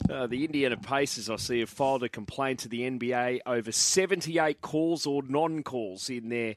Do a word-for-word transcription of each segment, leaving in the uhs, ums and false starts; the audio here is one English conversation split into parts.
Uh, the Indiana Pacers, I see, have filed a complaint to the N B A over seventy-eight calls or non-calls in their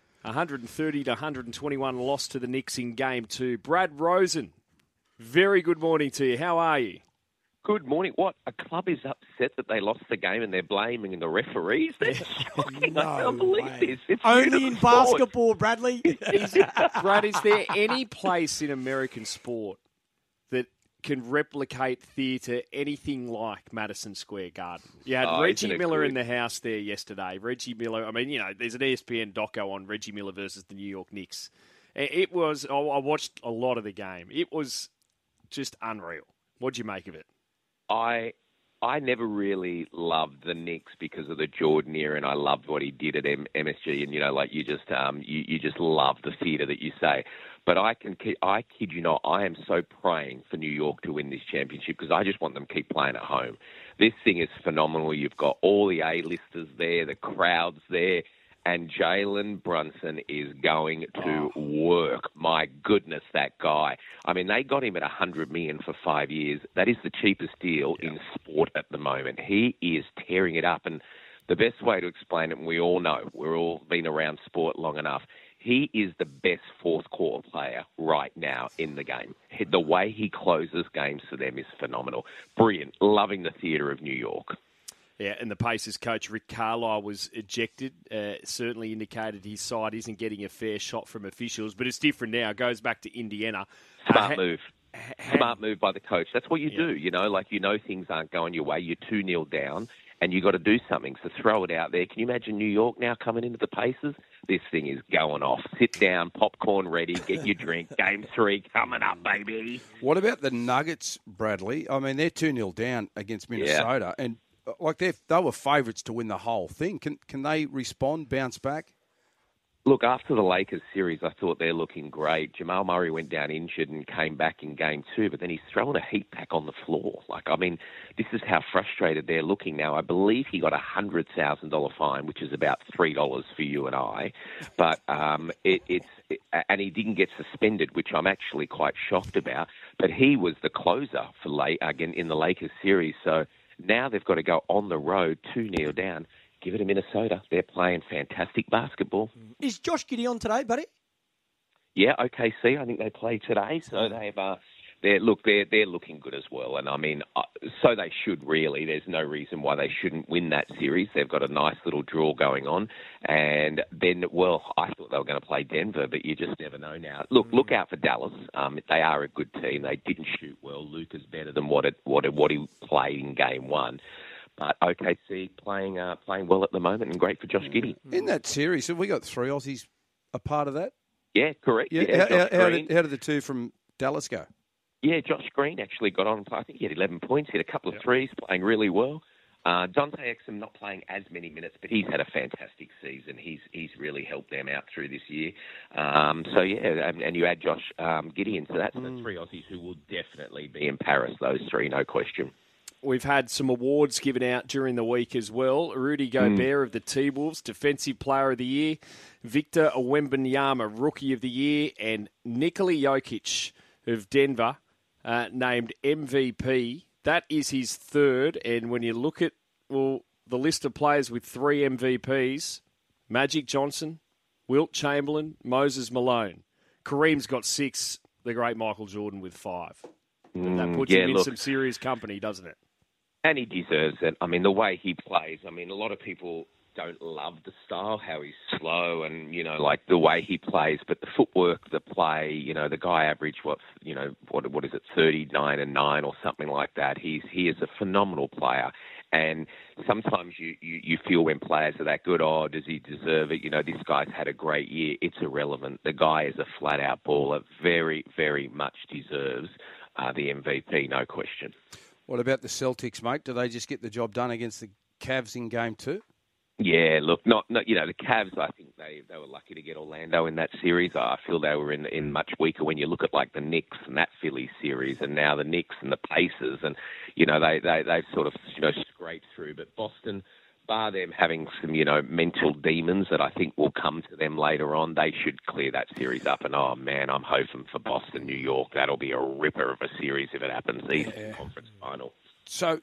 one thirty to one twenty-one loss to the Knicks in Game two. Brad Rosen, very good morning to you. How are you? Good morning. What? A club is upset that they lost the game and they're blaming the referees? That's shocking. No I can't believe way. this. It's Only in sport. basketball, Bradley. Is, Brad, is there any place in American sport that can replicate theatre anything like Madison Square Garden? You had Oh, Reggie isn't it Miller good? in the house there yesterday. Reggie Miller, I mean, you know, there's an E S P N doco on Reggie Miller versus the New York Knicks. It was, I watched a lot of the game. It was just unreal. What'd you make of it? I I never really loved the Knicks because of the Jordan era, and I loved what he did at M- MSG. And you know, like you just um you, you just love the theatre that you say. But I can I kid you not, I am so praying for New York to win this championship because I just want them to keep playing at home. This thing is phenomenal. You've got all the A-listers there, the crowds there. And Jalen Brunson is going to Oh. work. My goodness, that guy. I mean, they got him at one hundred million dollars for five years. That is the cheapest deal yeah. in sport at the moment. He is tearing it up. And the best way to explain it, and we all know, we've all been around sport long enough, he is the best fourth quarter player right now in the game. The way he closes games for them is phenomenal. Brilliant. Loving the theatre of New York. Yeah, and the Pacers coach, Rick Carlisle, was ejected. Uh, certainly indicated his side isn't getting a fair shot from officials, but it's different now. It goes back to Indiana. Smart uh, move. Ha- Smart move by the coach. That's what you yeah. do, you know, like you know things aren't going your way. You're two nil down, and you got to do something. So throw it out there. Can you imagine New York now coming into the Pacers? This thing is going off. Sit down, popcorn ready, get your drink. Game three coming up, baby. What about the Nuggets, Bradley? I mean, they're two nil down against Minnesota, yeah. and like they they were favourites to win the whole thing. Can can they respond, bounce back? Look, after the Lakers series, I thought they're looking great. Jamal Murray went down injured and came back in game two, but then he's throwing a heat pack on the floor. Like, I mean, this is how frustrated they're looking now. I believe he got a one hundred thousand dollars fine, which is about three dollars for you and I. But um, it, it's it, and he didn't get suspended, which I'm actually quite shocked about. But he was the closer for late, again in the Lakers series, so now they've got to go on the road two nil down. Give it to Minnesota. They're playing fantastic basketball. Is Josh Giddey on today, buddy? Yeah, O K C. I think they play today, so they've uh, they're look they're they're looking good as well. And I mean, uh, so they should really. There's no reason why they shouldn't win that series. They've got a nice little draw going on, and then well, I thought they were going to play Denver, but you just never know now. Look, look out for Dallas. Um, they are a good team. They didn't shoot well. Luka's better than what it what it, what he played in game one. But O K C playing uh, playing well at the moment and great for Josh Giddey. In that series, have we got three Aussies a part of that? Yeah, correct. Yeah, yeah how, Josh how, Green. did, how did the two from Dallas go? Yeah, Josh Green actually got on. I think he had eleven points, hit a couple of yep. threes, playing really well. Uh, Dante Exum not playing as many minutes, but he's had a fantastic season. He's he's really helped them out through this year. Um, so, yeah, and, and you add Josh um, Giddey into that. So mm. that's three Aussies who will definitely be in Paris, those three, no question. We've had some awards given out during the week as well. Rudy Gobert mm. of the T-Wolves, Defensive Player of the Year. Victor Wembanyama, Rookie of the Year. And Nikola Jokic of Denver, uh, named M V P. That is his third. And when you look at, well, the list of players with three M V Ps, Magic Johnson, Wilt Chamberlain, Moses Malone. Kareem's got six, the great Michael Jordan with five. And that puts mm, yeah, him in look. some serious company, doesn't it? And he deserves it. I mean, the way he plays, I mean, a lot of people don't love the style, how he's slow and, you know, like the way he plays, but the footwork, the play, you know, the guy averaged, what, you know, what what is it, thirty-nine and nine or something like that. He's He is a phenomenal player. And sometimes you, you, you feel when players are that good, oh, does he deserve it? You know, this guy's had a great year. It's irrelevant. The guy is a flat-out baller, very, very much deserves uh, the M V P, no question. What about the Celtics, mate? Do they just get the job done against the Cavs in game two? Yeah, look, not, not you know, the Cavs, I think they, they were lucky to get Orlando in that series. I feel they were in, in much weaker when you look at, like, the Knicks and that Philly series, and now the Knicks and the Pacers, and, you know, they, they, they've sort of, you know, scraped through. But Boston, bar them having some, you know, mental demons that I think will come to them later on, they should clear that series up. And, oh, man, I'm hoping for Boston, New York. That'll be a ripper of a series if it happens. Eastern yeah. Conference Final. So,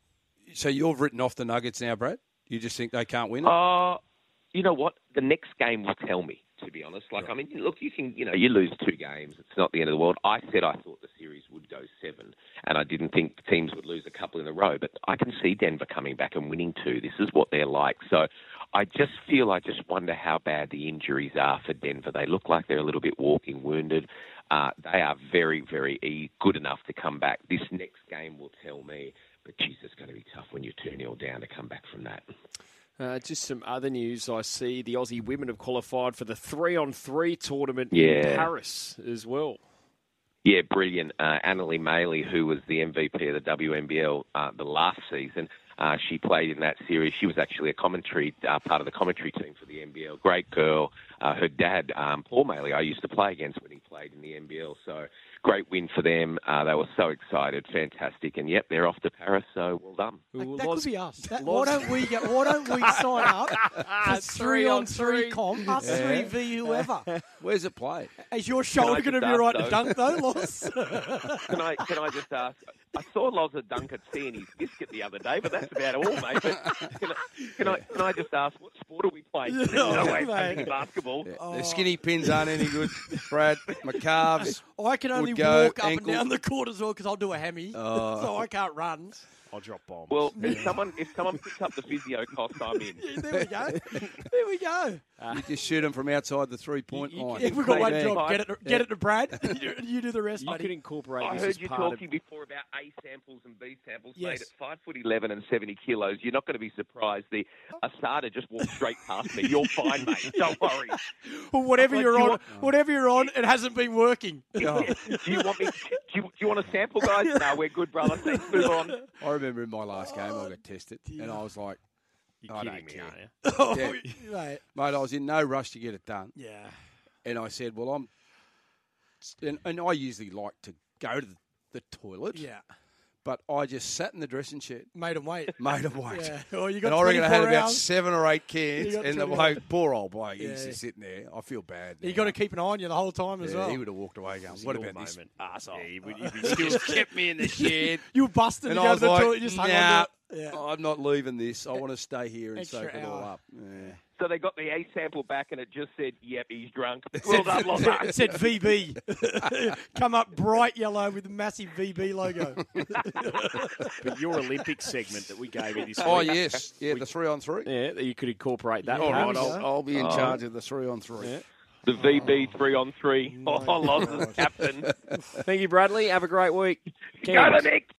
so you've written off the Nuggets now, Brad? You just think they can't win it? Uh, you know what? The next game will tell me, to be honest. Like, I mean, look, you can, you know, you lose two games. It's not the end of the world. I said I thought the series would go seven, and I didn't think teams would lose a couple in a row. But I can see Denver coming back and winning two. This is what they're like. So I just feel, I just wonder how bad the injuries are for Denver. They look like they're a little bit walking wounded. Uh, they are very, very good enough to come back. This next game will tell me. But, geez, it's going to be tough when you're two nil down to come back from that. Uh, just some other news I see. The Aussie women have qualified for the three-on-three tournament yeah. in Paris as well. Yeah, brilliant. Uh, Annalie Maley, who was the M V P of the W N B L uh, the last season, uh, she played in that series. She was actually a commentary uh, part of the commentary team for the N B L. Great girl. Uh, her dad, um, Paul Maley, I used to play against when he played in the N B L. So great win for them. Uh, they were so excited, fantastic, and yep, they're off to Paris. So well done. That, that could be us. That, why don't we get? Why don't we sign up for three on three comp? Us Yeah. three v whoever. Where's it played? Is your shoulder going to be just right ask, to dunk though, Loz? Can I can I just ask? I saw Loza dunk at sea in his biscuit the other day, but that's about all, mate. But can, I, can I can I just ask, what sport are we playing? Yeah, no way, mate. playing basketball. Yeah. Oh. The skinny pins aren't any good, Brad. My calves. I can only would go walk up ankle- and down the court as well because I'll do a hammy, Oh. so I can't run. I'll drop bombs. Well, if someone if someone picks up the physio cost, I'm in. Yeah, there we go. There we go. You just shoot them from outside the three-point You- you line. If we've got one Bang. job, get it, get Yeah. it to Brad. You, you do the rest, you buddy. could incorporate I this heard as you part talking of... before about A samples and B samples. Yes. Mate, at five foot eleven and seventy kilos, you're not going to be surprised. The Asada just walked straight past me. You're fine, mate. Don't worry. Well, whatever Like, you're you on, want- whatever you're on, it hasn't been working. do you want me? Do you, do you want a sample, guys? No, we're good, brother. Let's move on. I remember in my last game, I got tested, dear. and I was like, You're I kidding don't me, care. aren't you? Oh, Yeah. mate. Mate, I was in no rush to get it done. Yeah. And I said, well, I'm... And, and I usually like to go to the, the toilet, Yeah. but I just sat in the dressing shed, Made him wait. made him wait. Yeah. Well, you got And I reckon I had twenty-four about hours. seven or eight You cans, got and the twenty bloke, poor old bloke, he's Yeah. just sitting there. I feel bad. You now. got to keep an eye on you the whole time as Yeah, well. he would have walked away going, what Your about this moment. arsehole? Yeah, he would, he'd be still kept me in the shed. You were busted And to I go was to the like, toilet. You just hung nah, on to it. Yeah. I'm not leaving this. I want to stay here and Extra soak it all hour. up. Yeah. So they got the A sample back, and it just said, "Yep, he's drunk." Well done, Loza. It said V B. Come up bright yellow with a massive V B logo. But your Olympic segment that we gave you this week. Oh, yes. Yeah, the three on three. Yeah, you could incorporate that. Yeah, All right, there we I'll, go. I'll be in Oh. charge of the three on three. Yeah. The V B three on three. Oh, Loza's captain. Thank you, Bradley. Have a great week. Go the Knicks.